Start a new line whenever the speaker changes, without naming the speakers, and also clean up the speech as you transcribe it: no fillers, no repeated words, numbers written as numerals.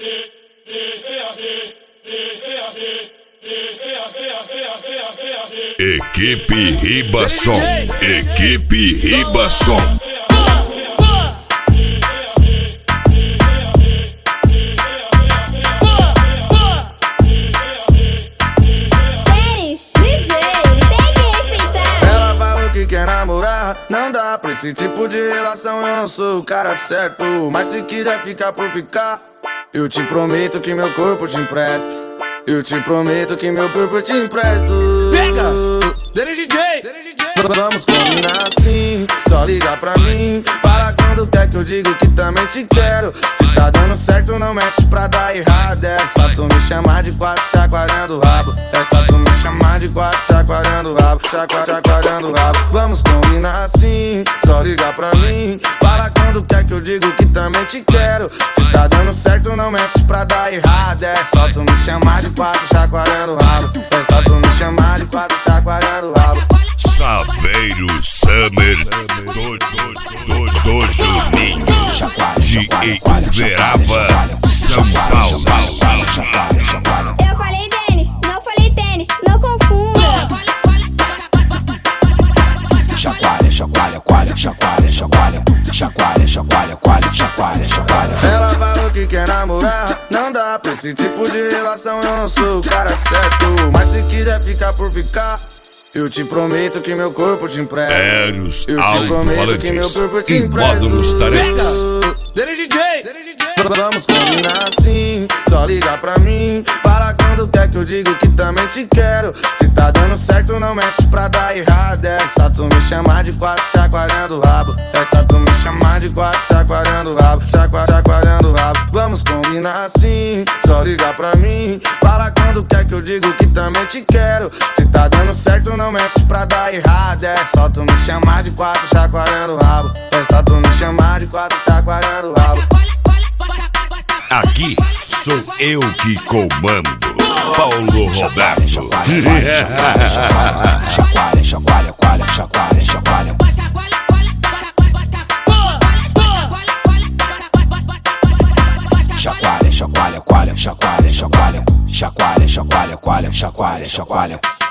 Equipe Ribasson, Equipe Ribasson.
Ela falou que quer namorar, não dá pra esse tipo de relação, eu não sou o cara certo. Mas se quiser ficar por ficar, eu te prometo que meu corpo te empresto. Eu te prometo que meu corpo te empresto.
Pega! Dele DJ!
Vamos combinar assim, só liga pra mim. Fala quando quer que eu digo que também te quero. Se tá dando certo não mexe pra dar errado. É só tu me chamar de quatro chacoalhando o rabo. É só tu me chamar de quatro chacoalhando o rabo. Chacoalhando o rabo. Vamos combinar assim, só liga pra mim. Fala quando quer que eu digo que também te quero. Se tá dando certo não mexe pra dar errado. É só tu me chamar de quatro chacoalhando o rabo. É só tu me chamar de quatro chacoalhando o rabo.
Saveiro Summer do Juninho de Ituverava, São Paulo.
Eu falei Denis, não falei tênis, não confunda.
Chacoalha, chacoalha, chacoalha, chacoalha, chacoalha, chacoalha, chacoalha, chacoalha.
Ela falou que quer namorar, não dá pra esse tipo de relação, eu não sou o cara certo. Mas se quiser ficar por ficar, eu te prometo que meu corpo te empresto.
Eros
Eu te prometo que meu corpo te
em módulos tarefas.
Dele DJ!
Vamos combinar assim, só liga pra mim. Fala quando quer que eu digo que também te quero. Se tá dando certo não mexe pra dar errado. É só tu me chamar de quatro chacoalhando o rabo. É só tu me chamar de quatro chacoalhando o rabo. Chacoalhando o rabo. Vamos combinar assim, só liga pra mim. Fala quando quer que eu digo que também te quero. Se tá dando certo não mexe pra dar errado. É só tu me chamar de quatro chacoalhando o rabo. É só tu me chamar de quatro chacoalhando o rabo.
Aqui sou eu que comando, Paulo Roberto.
Chacoalha, chacoalha, chacoalha, chacoalha, chacoalha. Chacoalha, chacoalha, chacoalha, chacoalha, chacoalha, chacoalha, chacoalha, chacoalha.